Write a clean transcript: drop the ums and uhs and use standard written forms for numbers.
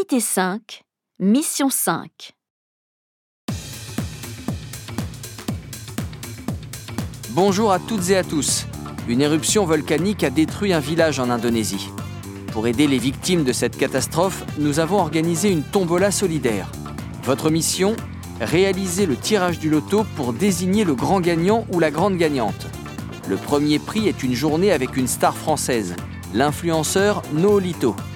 Unité 5, Mission 5. Bonjour à toutes et à tous. Une éruption volcanique a détruit un village en Indonésie. Pour aider les victimes de cette catastrophe, nous avons organisé une tombola solidaire. Votre mission ? Réaliser le tirage du loto pour désigner le grand gagnant ou la grande gagnante. Le premier prix est une journée avec une star française, l'influenceur Noolito.